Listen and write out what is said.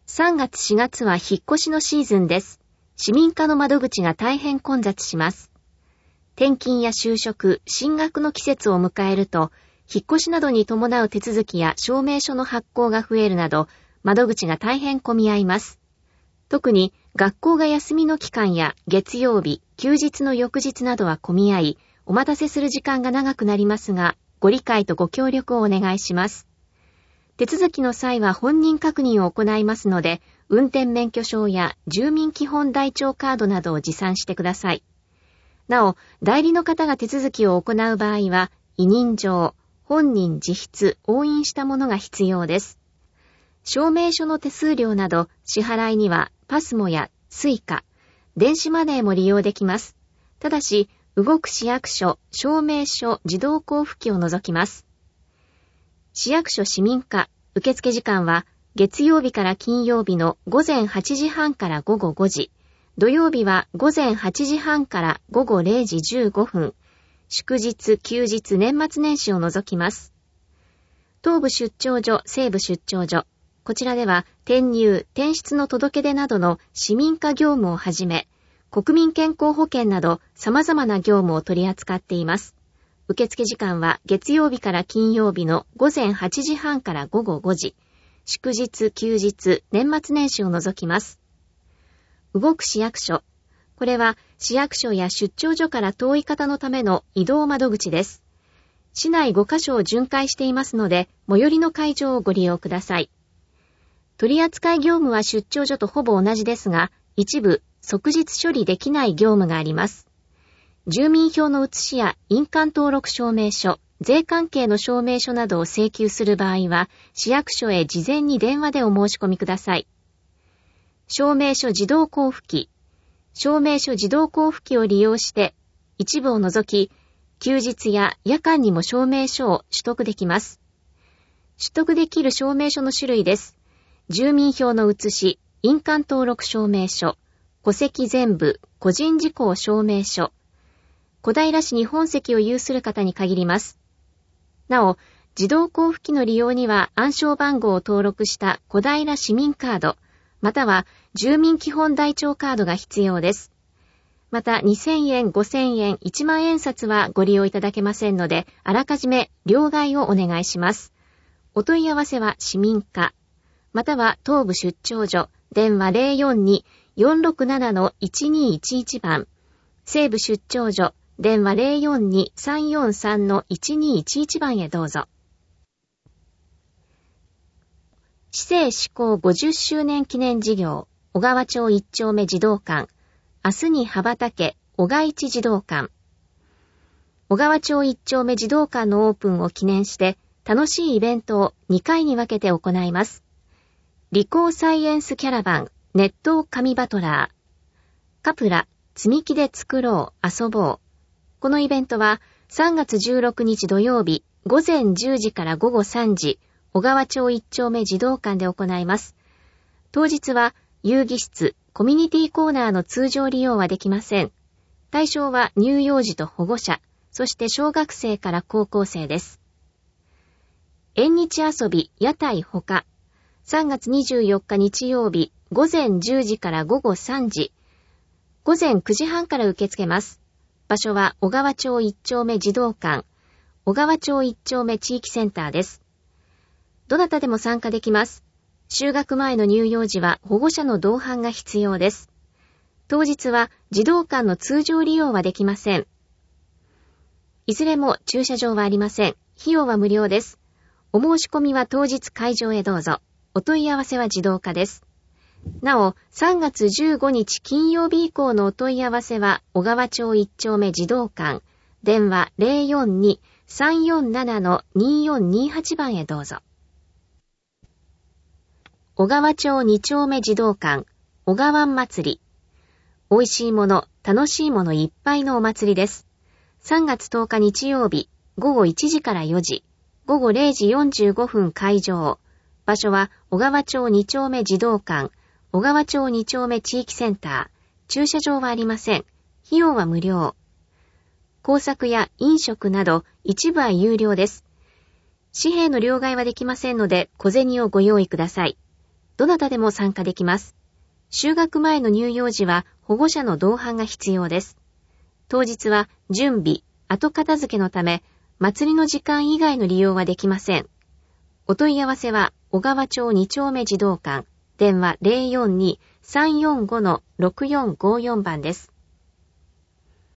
3月4月は引っ越しのシーズンです。市民課の窓口が大変混雑します。転勤や就職、進学の季節を迎えると、引っ越しなどに伴う手続きや証明書の発行が増えるなど、窓口が大変混み合います。特に学校が休みの期間や月曜日、休日の翌日などは混み合い、お待たせする時間が長くなりますが、ご理解とご協力をお願いします。手続きの際は本人確認を行いますので、運転免許証や住民基本台帳カードなどを持参してください。なお、代理の方が手続きを行う場合は、委任状、本人自筆、押印したものが必要です。証明書の手数料など、支払いにはパスモやスイカ、電子マネーも利用できます。ただし、動く市役所、証明書自動交付機を除きます。市役所市民課、受付時間は月曜日から金曜日の午前8時半から午後5時、土曜日は午前8時半から午後0時15分、祝日、休日、年末年始を除きます。東部出張所、西部出張所、こちらでは転入、転出の届け出などの市民課業務をはじめ、国民健康保険など様々な業務を取り扱っています。受付時間は月曜日から金曜日の午前8時半から午後5時、祝日、休日、年末年始を除きます。動く市役所。これは市役所や出張所から遠い方のための移動窓口です。市内5カ所を巡回していますので、最寄りの会場をご利用ください。取扱業務は出張所とほぼ同じですが、一部即日処理できない業務があります。住民票の写しや印鑑登録証明書、税関係の証明書などを請求する場合は、市役所へ事前に電話でお申し込みください。証明書自動交付機。証明書自動交付機を利用して、一部を除き、休日や夜間にも証明書を取得できます。取得できる証明書の種類です。住民票の写し、印鑑登録証明書、戸籍全部、個人事項証明書、小平市に本籍を有する方に限ります。なお、自動交付機の利用には暗証番号を登録した小平市民カード、または住民基本台帳カードが必要です。また2000円、5000円、1万円札はご利用いただけませんので、あらかじめ両替をお願いします。お問い合わせは市民課、または東部出張所、電話 042-467-1211 番、西部出張所、電話 042-343-1211 番へどうぞ。市政施行50周年記念事業、小川町1丁目児童館、明日に羽ばたけ、小川一児童館。小川町1丁目児童館のオープンを記念して、楽しいイベントを2回に分けて行います。理工サイエンスキャラバン、熱湯紙バトラー。カプラ、積み木で作ろう、遊ぼう。このイベントは3月16日土曜日午前10時から午後3時、小川町1丁目児童館で行います。当日は遊戯室、コミュニティコーナーの通常利用はできません。対象は乳幼児と保護者、そして小学生から高校生です。縁日遊び、屋台ほか。3月24日日曜日午前10時から午後3時、午前9時半から受け付けます。場所は小川町1丁目児童館、小川町1丁目地域センターです。どなたでも参加できます。就学前の乳幼児は保護者の同伴が必要です。当日は児童館の通常利用はできません。いずれも駐車場はありません。費用は無料です。お申し込みは当日会場へどうぞ。お問い合わせは自動化です。なお、3月15日金曜日以降のお問い合わせは、小川町1丁目児童館、電話 042-347-2428 番へどうぞ。小川町2丁目児童館、小川祭り。美味しいもの、楽しいものいっぱいのお祭りです。3月10日日曜日、午後1時から4時、午後0時45分開場。場所は、小川町2丁目児童館、小川町2丁目地域センター。駐車場はありません。費用は無料。工作や飲食など一部は有料です。紙幣の両替はできませんので小銭をご用意ください。 どなたでも参加できます。就学前の乳幼児は保護者の同伴が必要です。当日は準備、後片付けのため、祭りの時間以外の利用はできません。お問い合わせは、小川町2丁目児童館、電話 042-345-6454 番です。